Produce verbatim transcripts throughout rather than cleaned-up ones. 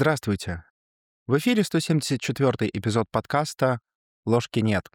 Здравствуйте. В эфире сто семьдесят четвёртый эпизод подкаста «Ложки нет».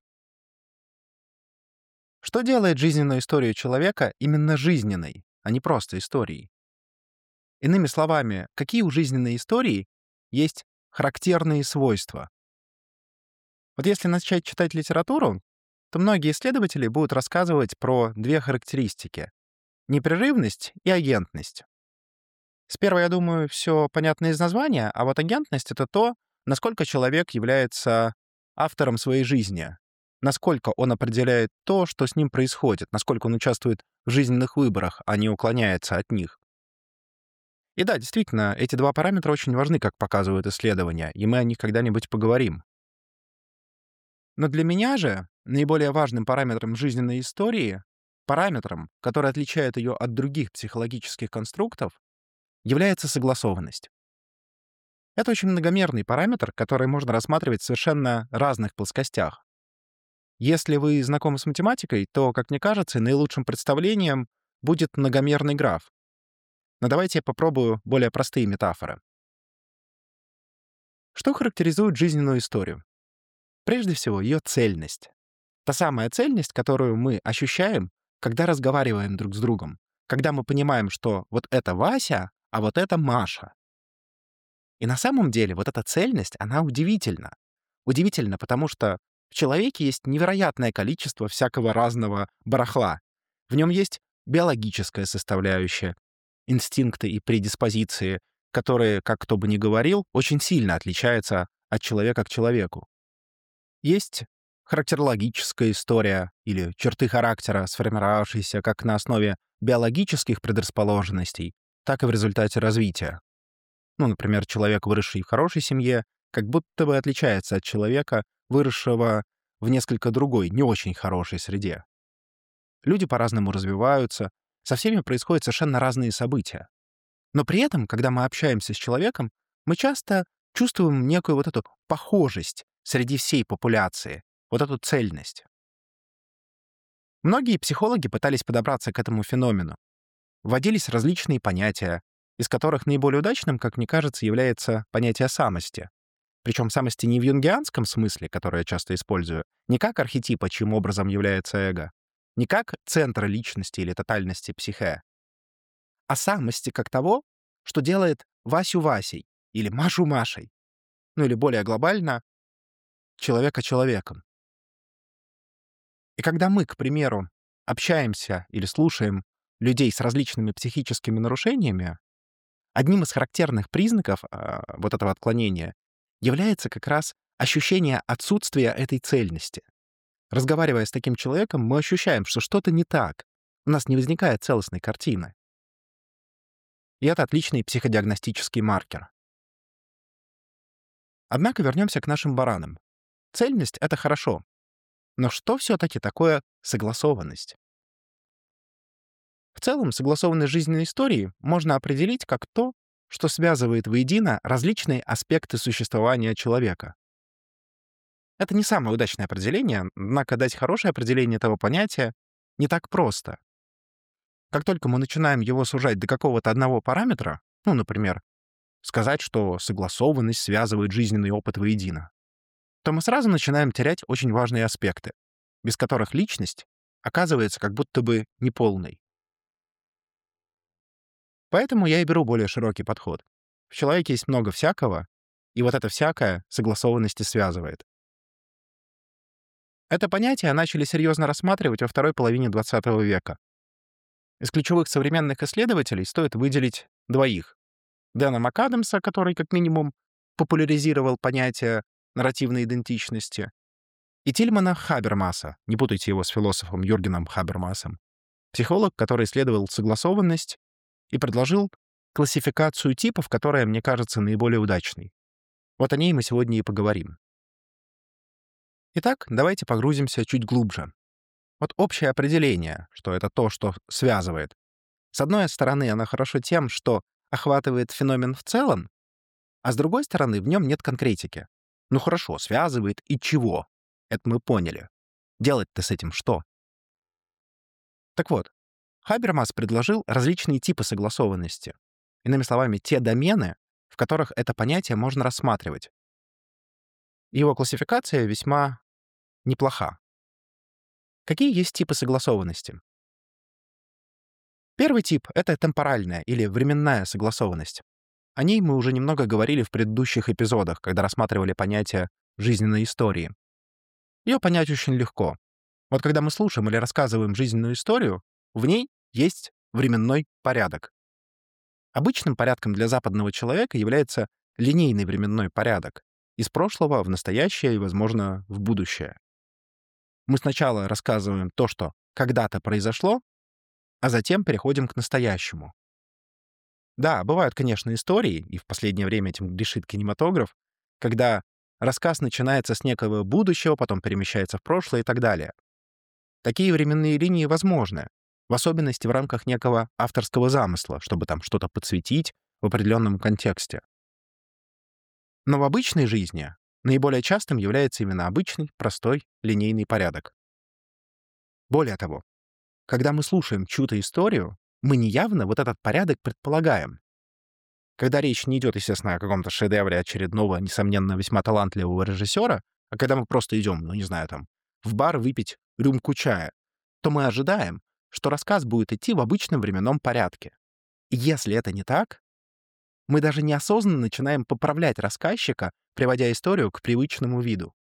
Что делает жизненную историю человека именно жизненной, а не просто историей? Иными словами, какие у жизненной истории есть характерные свойства? Вот если начать читать литературу, то многие исследователи будут рассказывать про две характеристики — непрерывность и агентность. С первой, я думаю, все понятно из названия, а вот агентность — это то, насколько человек является автором своей жизни, насколько он определяет то, что с ним происходит, насколько он участвует в жизненных выборах, а не уклоняется от них. И да, действительно, эти два параметра очень важны, как показывают исследования, и мы о них когда-нибудь поговорим. Но для меня же наиболее важным параметром жизненной истории, параметром, который отличает ее от других психологических конструктов, является согласованность. Это очень многомерный параметр, который можно рассматривать в совершенно разных плоскостях. Если вы знакомы с математикой, то, как мне кажется, наилучшим представлением будет многомерный граф. Но давайте я попробую более простые метафоры. Что характеризует жизненную историю? Прежде всего, ее цельность. Та самая цельность, которую мы ощущаем, когда разговариваем друг с другом, когда мы понимаем, что вот это Вася, а вот это Маша. И на самом деле вот эта цельность, она удивительна. Удивительна, потому что в человеке есть невероятное количество всякого разного барахла. В нем есть биологическая составляющая, инстинкты и предиспозиции, которые, как кто бы ни говорил, очень сильно отличаются от человека к человеку. Есть характерологическая история или черты характера, сформировавшиеся как на основе биологических предрасположенностей, так и в результате развития. Ну, например, человек, выросший в хорошей семье, как будто бы отличается от человека, выросшего в несколько другой, не очень хорошей среде. Люди по-разному развиваются, со всеми происходят совершенно разные события. Но при этом, когда мы общаемся с человеком, мы часто чувствуем некую вот эту похожесть среди всей популяции, вот эту цельность. Многие психологи пытались подобраться к этому феномену. Вводились различные понятия, из которых наиболее удачным, как мне кажется, является понятие самости. Причем самости не в юнгианском смысле, который я часто использую, не как архетипа, чьим образом является эго, не как центра личности или тотальности психе, а самости как того, что делает Васю Васей или Машу Машей, ну или более глобально, человека человеком. И когда мы, к примеру, общаемся или слушаем людей с различными психическими нарушениями, одним из характерных признаков а, вот этого отклонения является как раз ощущение отсутствия этой цельности. Разговаривая с таким человеком, мы ощущаем, что что-то не так. У нас не возникает целостной картины. И это отличный психодиагностический маркер. Однако вернемся к нашим баранам. Цельность — это хорошо. Но что все-таки такое согласованность? В целом, согласованность жизненной истории можно определить как то, что связывает воедино различные аспекты существования человека. Это не самое удачное определение, однако дать хорошее определение этого понятия не так просто. Как только мы начинаем его сужать до какого-то одного параметра, ну, например, сказать, что согласованность связывает жизненный опыт воедино, то мы сразу начинаем терять очень важные аспекты, без которых личность оказывается как будто бы неполной. Поэтому я и беру более широкий подход. В человеке есть много всякого, и вот это всякое согласованности связывает. Это понятие начали серьезно рассматривать во второй половине двадцатого века. Из ключевых современных исследователей стоит выделить двоих. Дэна МакАдамса, который как минимум популяризировал понятие нарративной идентичности, и Тильмана Хабермаса, не путайте его с философом Юргеном Хабермасом, психолог, который исследовал согласованность и предложил классификацию типов, которая, мне кажется, наиболее удачной. Вот о ней мы сегодня и поговорим. Итак, давайте погрузимся чуть глубже. Вот общее определение, что это то, что связывает. С одной стороны, оно хорошо тем, что охватывает феномен в целом, а с другой стороны, в нем нет конкретики. Ну хорошо, связывает и чего? Это мы поняли. Делать-то с этим что? Так вот, Хабермас предложил различные типы согласованности. Иными словами, те домены, в которых это понятие можно рассматривать. Его классификация весьма неплоха. Какие есть типы согласованности? Первый тип — это темпоральная или временная согласованность. О ней мы уже немного говорили в предыдущих эпизодах, когда рассматривали понятие жизненной истории. Ее понять очень легко. Вот когда мы слушаем или рассказываем жизненную историю, в ней есть временной порядок. Обычным порядком для западного человека является линейный временной порядок из прошлого в настоящее и, возможно, в будущее. Мы сначала рассказываем то, что когда-то произошло, а затем переходим к настоящему. Да, бывают, конечно, истории, и в последнее время этим грешит кинематограф, когда рассказ начинается с некого будущего, потом перемещается в прошлое и так далее. Такие временные линии возможны, в особенности в рамках некого авторского замысла, чтобы там что-то подсветить в определенном контексте. Но в обычной жизни наиболее частым является именно обычный, простой, линейный порядок. Более того, когда мы слушаем чью-то историю, мы неявно вот этот порядок предполагаем. Когда речь не идет, естественно, о каком-то шедевре очередного, несомненно, весьма талантливого режиссера, а когда мы просто идем, ну, не знаю, там, в бар выпить рюмку чая, то мы ожидаем, что рассказ будет идти в обычном временном порядке. И если это не так, мы даже неосознанно начинаем поправлять рассказчика, приводя историю к привычному виду.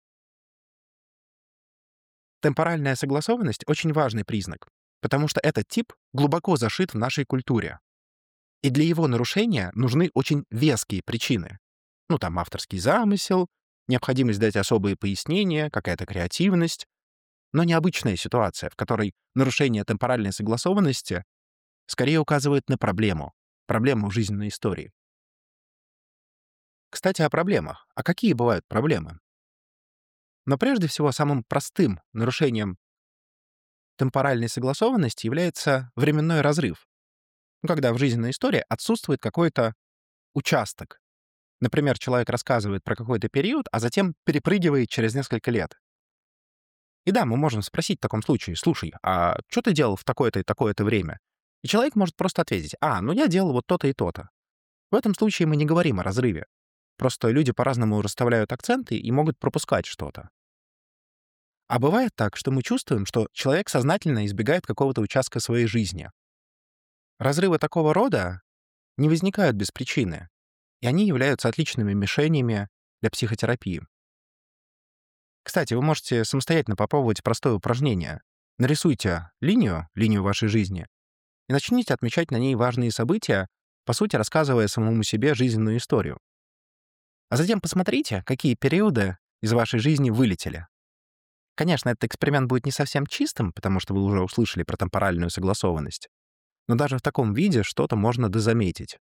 Темпоральная согласованность — очень важный признак, потому что этот тип глубоко зашит в нашей культуре. И для его нарушения нужны очень веские причины. Ну, там, авторский замысел, необходимость дать особые пояснения, какая-то креативность, но необычная ситуация, в которой нарушение темпоральной согласованности скорее указывает на проблему, проблему жизненной истории. Кстати, о проблемах. А какие бывают проблемы? Но прежде всего самым простым нарушением темпоральной согласованности является временной разрыв, ну, когда в жизненной истории отсутствует какой-то участок. Например, человек рассказывает про какой-то период, а затем перепрыгивает через несколько лет. И да, мы можем спросить в таком случае: «Слушай, а что ты делал в такое-то и такое-то время?» И человек может просто ответить: «А, ну я делал вот то-то и то-то». В этом случае мы не говорим о разрыве. Просто люди по-разному расставляют акценты и могут пропускать что-то. А бывает так, что мы чувствуем, что человек сознательно избегает какого-то участка своей жизни. Разрывы такого рода не возникают без причины, и они являются отличными мишенями для психотерапии. Кстати, вы можете самостоятельно попробовать простое упражнение. Нарисуйте линию, линию вашей жизни, и начните отмечать на ней важные события, по сути, рассказывая самому себе жизненную историю. А затем посмотрите, какие периоды из вашей жизни вылетели. Конечно, этот эксперимент будет не совсем чистым, потому что вы уже услышали про темпоральную согласованность, но даже в таком виде что-то можно дозаметить.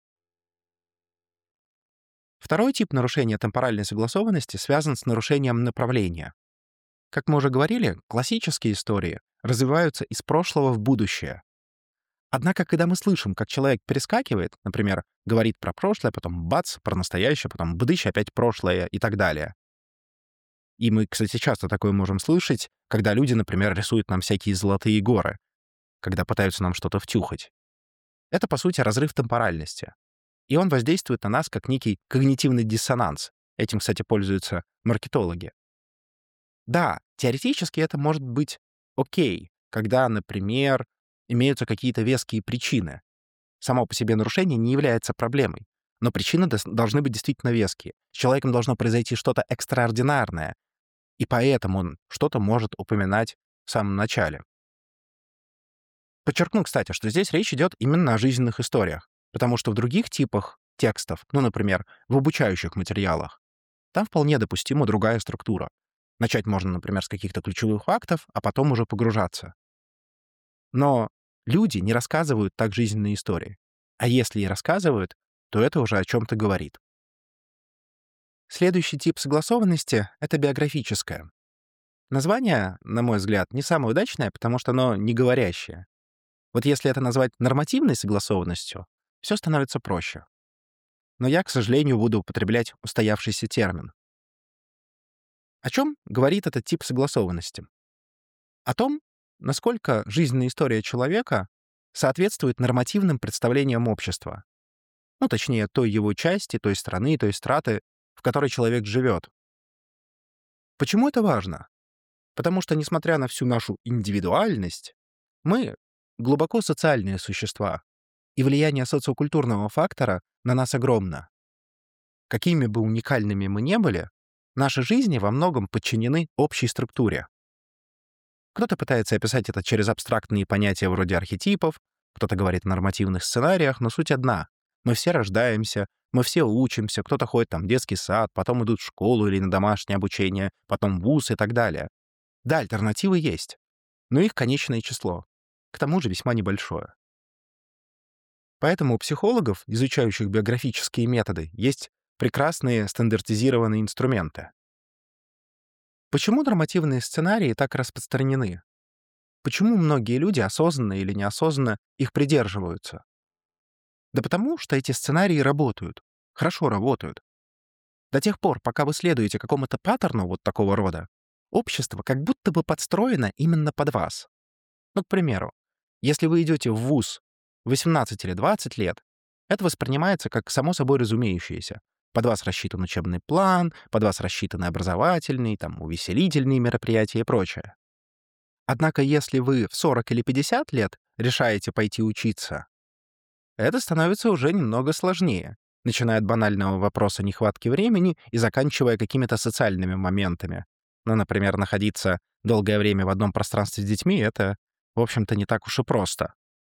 Второй тип нарушения темпоральной согласованности связан с нарушением направления. Как мы уже говорили, классические истории развиваются из прошлого в будущее. Однако, когда мы слышим, как человек перескакивает, например, говорит про прошлое, потом бац, про настоящее, потом бдыщ, опять прошлое и так далее. И мы, кстати, часто такое можем слышать, когда люди, например, рисуют нам всякие золотые горы, когда пытаются нам что-то втюхать. Это, по сути, разрыв темпоральности. И он воздействует на нас как некий когнитивный диссонанс. Этим, кстати, пользуются маркетологи. Да, теоретически это может быть окей, когда, например, имеются какие-то веские причины. Само по себе нарушение не является проблемой, но причины дос- должны быть действительно веские. С человеком должно произойти что-то экстраординарное, и поэтому он что-то может упоминать в самом начале. Подчеркну, кстати, что здесь речь идет именно о жизненных историях, потому что в других типах текстов, ну, например, в обучающих материалах, там вполне допустима другая структура. Начать можно, например, с каких-то ключевых фактов, а потом уже погружаться. Но люди не рассказывают так жизненные истории. А если и рассказывают, то это уже о чем-то говорит. Следующий тип согласованности — это биографическое. Название, на мой взгляд, не самое удачное, потому что оно не говорящее. Вот если это назвать нормативной согласованностью, все становится проще. Но я, к сожалению, буду употреблять устоявшийся термин. О чем говорит этот тип согласованности? О том, насколько жизненная история человека соответствует нормативным представлениям общества. Ну, точнее, той его части, той страны, той страты, в которой человек живет. Почему это важно? Потому что, несмотря на всю нашу индивидуальность, мы глубоко социальные существа, и влияние социокультурного фактора на нас огромно. Какими бы уникальными мы ни были, наши жизни во многом подчинены общей структуре. Кто-то пытается описать это через абстрактные понятия вроде архетипов, кто-то говорит о нормативных сценариях, но суть одна. Мы все рождаемся, мы все учимся, кто-то ходит там в детский сад, потом идут в школу или на домашнее обучение, потом в вуз и так далее. Да, альтернативы есть, но их конечное число, к тому же весьма небольшое. Поэтому у психологов, изучающих биографические методы, есть прекрасные стандартизированные инструменты. Почему нормативные сценарии так распространены? Почему многие люди осознанно или неосознанно их придерживаются? Да потому, что эти сценарии работают, хорошо работают. До тех пор, пока вы следуете какому-то паттерну вот такого рода, общество как будто бы подстроено именно под вас. Ну, к примеру, если вы идете в вуз в восемнадцать или двадцать лет, это воспринимается как само собой разумеющееся. Под вас рассчитан учебный план, под вас рассчитаны образовательные, там, увеселительные мероприятия и прочее. Однако, если вы в сорок или пятьдесят лет решаете пойти учиться, это становится уже немного сложнее, начиная от банального вопроса нехватки времени и заканчивая какими-то социальными моментами. Ну, например, находиться долгое время в одном пространстве с детьми — это, в общем-то, не так уж и просто.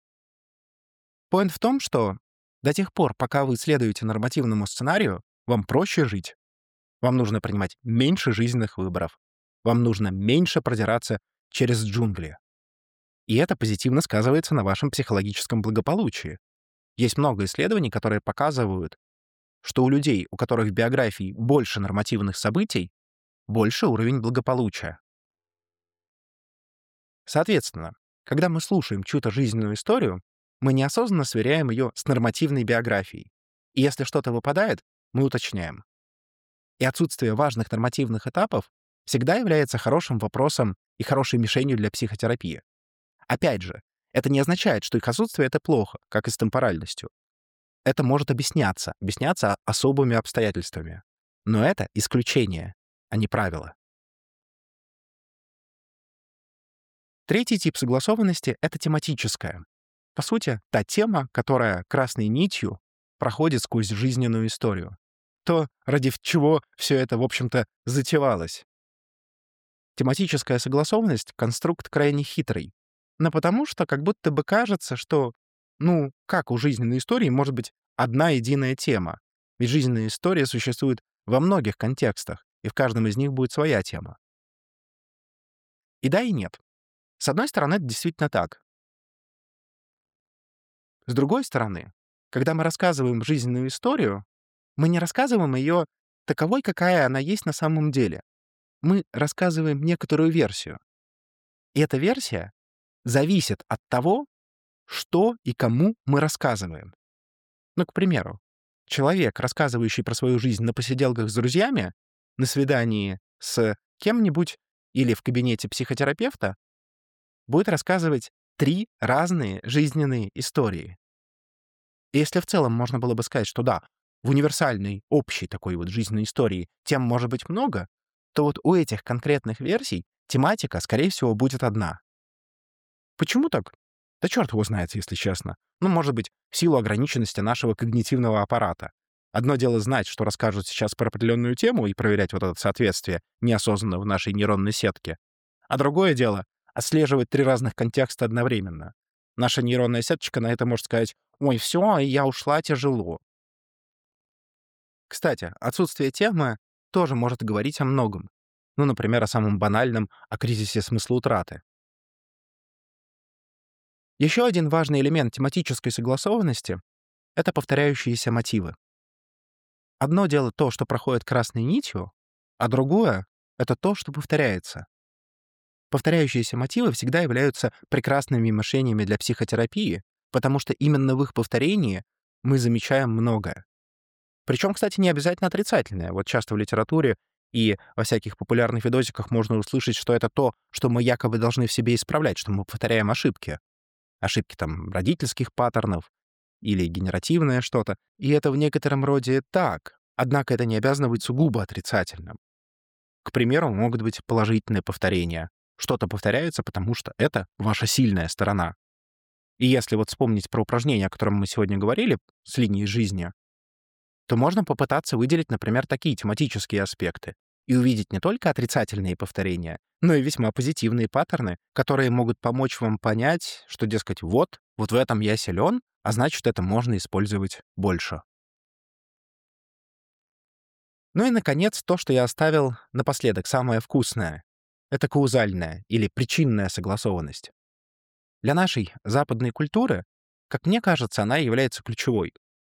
Поинт в том, что до тех пор, пока вы следуете нормативному сценарию, вам проще жить. Вам нужно принимать меньше жизненных выборов. Вам нужно меньше продираться через джунгли. И это позитивно сказывается на вашем психологическом благополучии. Есть много исследований, которые показывают, что у людей, у которых в биографии больше нормативных событий, больше уровень благополучия. Соответственно, когда мы слушаем чью-то жизненную историю, мы неосознанно сверяем ее с нормативной биографией. И если что-то выпадает, мы уточняем. И отсутствие важных нормативных этапов всегда является хорошим вопросом и хорошей мишенью для психотерапии. Опять же, это не означает, что их отсутствие — это плохо, как и с темпоральностью. Это может объясняться, объясняться особыми обстоятельствами. Но это исключение, а не правило. Третий тип согласованности — это тематическая. По сути, та тема, которая красной нитью проходит сквозь жизненную историю. То, ради чего все это, в общем-то, затевалось. Тематическая согласованность — конструкт крайне хитрый. Но потому что как будто бы кажется, что, ну, как у жизненной истории может быть одна единая тема? Ведь жизненная история существует во многих контекстах, и в каждом из них будет своя тема. И да, и нет. С одной стороны, это действительно так. С другой стороны, когда мы рассказываем жизненную историю, мы не рассказываем ее таковой, какая она есть на самом деле. Мы рассказываем некоторую версию. И эта версия зависит от того, что и кому мы рассказываем. Ну, к примеру, человек, рассказывающий про свою жизнь на посиделках с друзьями, на свидании с кем-нибудь или в кабинете психотерапевта, будет рассказывать три разные жизненные истории. И если в целом можно было бы сказать, что да, в универсальной, общей такой вот жизненной истории тем может быть много, то вот у этих конкретных версий тематика, скорее всего, будет одна. Почему так? Да черт его знает, если честно. Ну, может быть, в силу ограниченности нашего когнитивного аппарата. Одно дело знать, что расскажут сейчас про определенную тему и проверять вот это соответствие неосознанно в нашей нейронной сетке. А другое дело — отслеживать три разных контекста одновременно. Наша нейронная сеточка на это может сказать: «Ой, все, я ушла, тяжело». Кстати, отсутствие темы тоже может говорить о многом. Ну, например, о самом банальном, о кризисе смысла утраты. Еще один важный элемент тематической согласованности — это повторяющиеся мотивы. Одно дело то, что проходит красной нитью, а другое — это то, что повторяется. Повторяющиеся мотивы всегда являются прекрасными мишенями для психотерапии, потому что именно в их повторении мы замечаем многое. Причем, кстати, не обязательно отрицательное. Вот часто в литературе и во всяких популярных видосиках можно услышать, что это то, что мы якобы должны в себе исправлять, что мы повторяем ошибки. Ошибки там родительских паттернов или генеративное что-то. И это в некотором роде так. Однако это не обязано быть сугубо отрицательным. К примеру, могут быть положительные повторения. Что-то повторяется, потому что это ваша сильная сторона. И если вот вспомнить про упражнение, о котором мы сегодня говорили, с линией жизни, то можно попытаться выделить, например, такие тематические аспекты и увидеть не только отрицательные повторения, но и весьма позитивные паттерны, которые могут помочь вам понять, что, дескать, вот, вот в этом я силен, а значит, это можно использовать больше. Ну и, наконец, то, что я оставил напоследок, самое вкусное. Это каузальная или причинная согласованность. Для нашей западной культуры, как мне кажется, она является ключевой.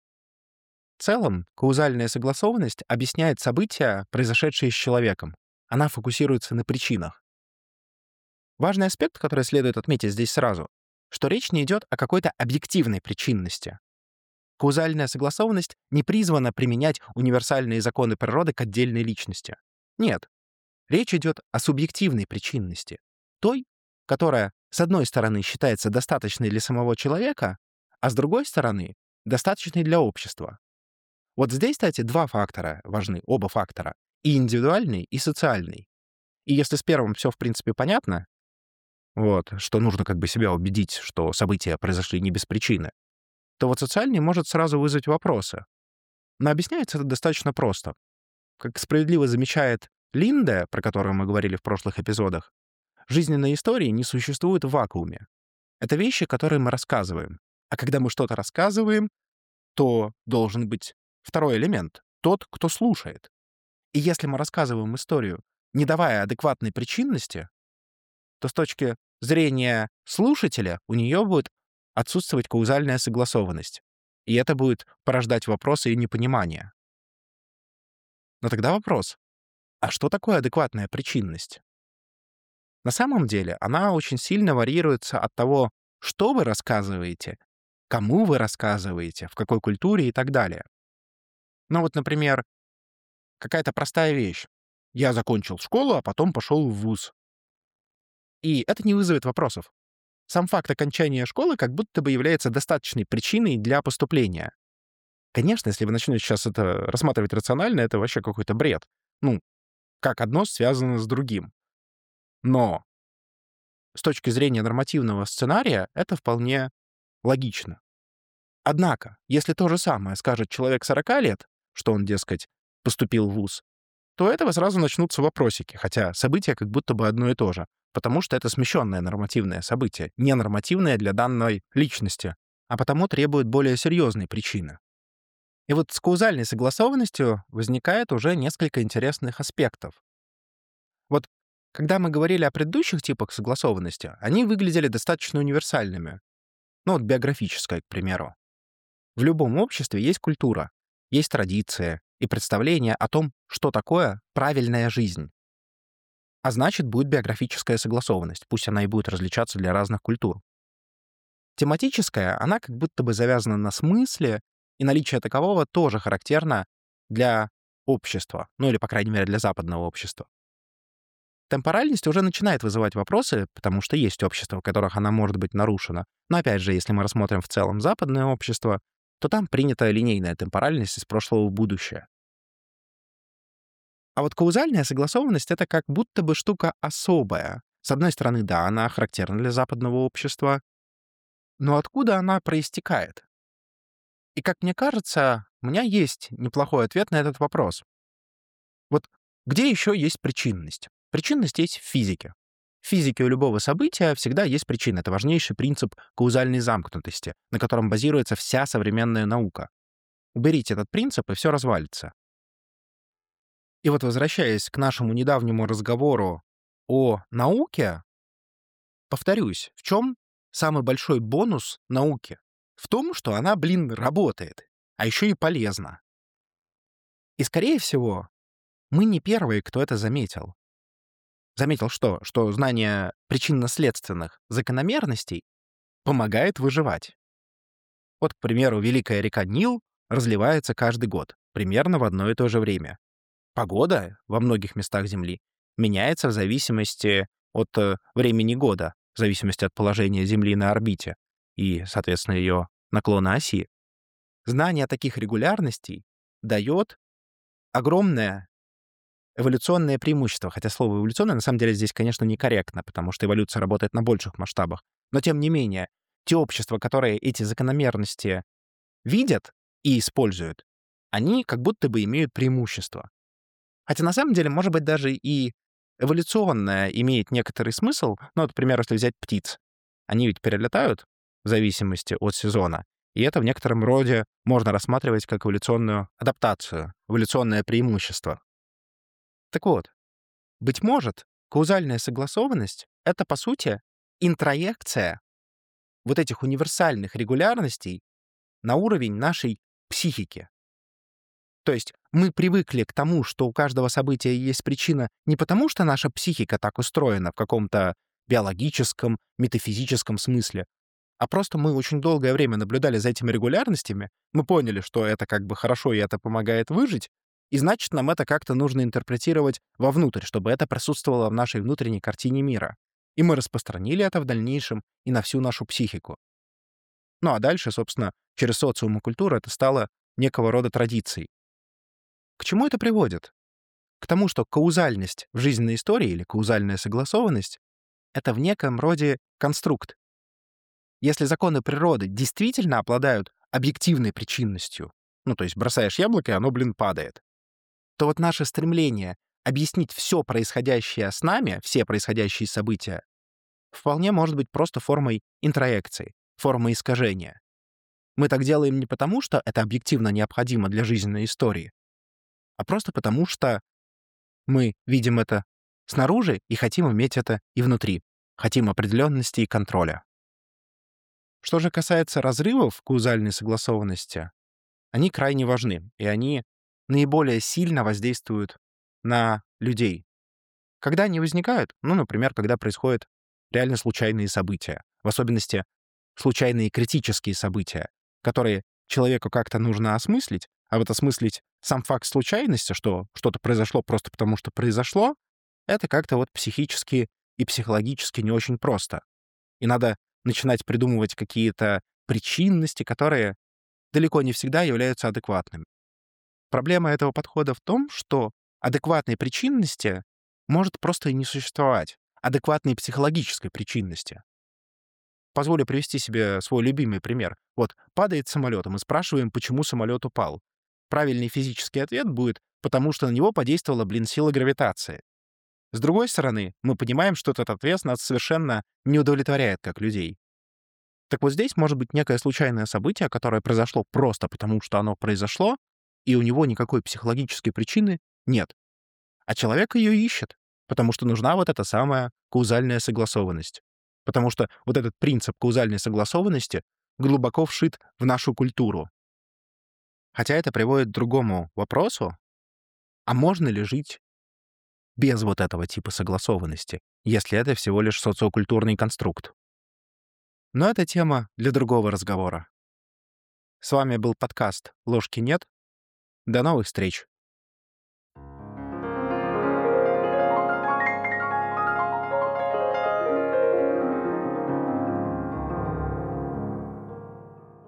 В целом, каузальная согласованность объясняет события, произошедшие с человеком. Она фокусируется на причинах. Важный аспект, который следует отметить здесь сразу, что речь не идет о какой-то объективной причинности. Каузальная согласованность не призвана применять универсальные законы природы к отдельной личности. Нет, речь идет о субъективной причинности. Той, которая, с одной стороны, считается достаточной для самого человека, а с другой стороны, достаточной для общества. Вот здесь, кстати, два фактора важны, оба фактора. И индивидуальный, и социальный. И если с первым все, в принципе, понятно, вот, что нужно как бы себя убедить, что события произошли не без причины, то вот социальный может сразу вызвать вопросы. Но объясняется это достаточно просто. Как справедливо замечает Линде, про которую мы говорили в прошлых эпизодах, жизненные истории не существуют в вакууме. Это вещи, которые мы рассказываем. А когда мы что-то рассказываем, то должен быть второй элемент — тот, кто слушает. И если мы рассказываем историю, не давая адекватной причинности, то с точки зрения слушателя у нее будет отсутствовать каузальная согласованность. И это будет порождать вопросы и непонимание. Но тогда вопрос: а что такое адекватная причинность? На самом деле она очень сильно варьируется от того, что вы рассказываете, кому вы рассказываете, в какой культуре и так далее. Ну вот, например, какая-то простая вещь. Я закончил школу, а потом пошел в вуз. И это не вызовет вопросов. Сам факт окончания школы как будто бы является достаточной причиной для поступления. Конечно, если вы начнете сейчас это рассматривать рационально, это вообще какой-то бред. Ну, как одно связано с другим. Но с точки зрения нормативного сценария это вполне логично. Однако, если то же самое скажет человек сорока лет, что он, дескать, поступил в вуз, то у этого сразу начнутся вопросики, хотя событие как будто бы одно и то же, потому что это смещенное нормативное событие, не нормативное для данной личности, а потому требует более серьезной причины. И вот с каузальной согласованностью возникает уже несколько интересных аспектов. Вот когда мы говорили о предыдущих типах согласованности, они выглядели достаточно универсальными. Ну вот биографическая, к примеру. В любом обществе есть культура, есть традиции и представление о том, что такое правильная жизнь. А значит, будет биографическая согласованность, пусть она и будет различаться для разных культур. Тематическая, она как будто бы завязана на смысле, и наличие такового тоже характерно для общества, ну или, по крайней мере, для западного общества. Темпоральность уже начинает вызывать вопросы, потому что есть общества, в которых она может быть нарушена. Но опять же, если мы рассмотрим в целом западное общество, то там принята линейная темпоральность из прошлого в будущее. А вот каузальная согласованность — это как будто бы штука особая. С одной стороны, да, она характерна для западного общества, но откуда она проистекает? И, как мне кажется, у меня есть неплохой ответ на этот вопрос. Вот где еще есть причинность? Причинность есть в физике. В физике у любого события всегда есть причина. Это важнейший принцип каузальной замкнутости, на котором базируется вся современная наука. Уберите этот принцип, и все развалится. И вот, возвращаясь к нашему недавнему разговору о науке, повторюсь, в чем самый большой бонус науки? В том, что она, блин, работает, а еще и полезна. И, скорее всего, мы не первые, кто это заметил. Заметил что? Что знание причинно-следственных закономерностей помогает выживать. Вот, к примеру, великая река Нил разливается каждый год, примерно в одно и то же время. Погода во многих местах Земли меняется в зависимости от э, времени года, в зависимости от положения Земли на орбите и, соответственно, ее наклона оси. Знание таких регулярностей дает огромное эволюционное преимущество. Хотя слово «эволюционное» на самом деле здесь, конечно, некорректно, потому что эволюция работает на больших масштабах. Но тем не менее, те общества, которые эти закономерности видят и используют, они как будто бы имеют преимущество. Хотя на самом деле, может быть, даже и эволюционное имеет некоторый смысл. Ну, вот, например, если взять птиц. Они ведь перелетают в зависимости от сезона, и это в некотором роде можно рассматривать как эволюционную адаптацию, эволюционное преимущество. Так вот, быть может, каузальная согласованность — это, по сути, интроекция вот этих универсальных регулярностей на уровень нашей психики. То есть мы привыкли к тому, что у каждого события есть причина не потому, что наша психика так устроена в каком-то биологическом, метафизическом смысле, а просто мы очень долгое время наблюдали за этими регулярностями, мы поняли, что это как бы хорошо и это помогает выжить, и значит, нам это как-то нужно интерпретировать вовнутрь, чтобы это присутствовало в нашей внутренней картине мира. И мы распространили это в дальнейшем и на всю нашу психику. Ну а дальше, собственно, через социум и культуру это стало некого рода традицией. К чему это приводит? К тому, что каузальность в жизненной истории или каузальная согласованность — это в неком роде конструкт. Если законы природы действительно обладают объективной причинностью, ну, то есть бросаешь яблоко, и оно, блин, падает, то вот наше стремление объяснить все происходящее с нами, все происходящие события, вполне может быть просто формой интроекции, формой искажения. Мы так делаем не потому, что это объективно необходимо для жизненной истории, а просто потому, что мы видим это снаружи и хотим иметь это и внутри, хотим определенности и контроля. Что же касается разрывов каузальной согласованности, они крайне важны, и они наиболее сильно воздействуют на людей. Когда они возникают? Ну, например, когда происходят реально случайные события, в особенности случайные критические события, которые человеку как-то нужно осмыслить, а вот осмыслить сам факт случайности, что что-то произошло просто потому, что произошло, это как-то вот психически и психологически не очень просто. И надо начинать придумывать какие-то причинности, которые далеко не всегда являются адекватными. Проблема этого подхода в том, что адекватной причинности может просто и не существовать, адекватной психологической причинности. Позволю привести себе свой любимый пример. Вот падает самолет, и мы спрашиваем, почему самолет упал. Правильный физический ответ будет «потому что на него подействовала, блин, сила гравитации». С другой стороны, мы понимаем, что этот ответ нас совершенно не удовлетворяет как людей. Так вот здесь может быть некое случайное событие, которое произошло просто потому, что оно произошло, и у него никакой психологической причины нет. А человек ее ищет, потому что нужна вот эта самая каузальная согласованность. Потому что вот этот принцип каузальной согласованности глубоко вшит в нашу культуру. Хотя это приводит к другому вопросу: а можно ли жить без вот этого типа согласованности, если это всего лишь социокультурный конструкт? Но это тема для другого разговора. С вами был подкаст «Ложки нет». До новых встреч!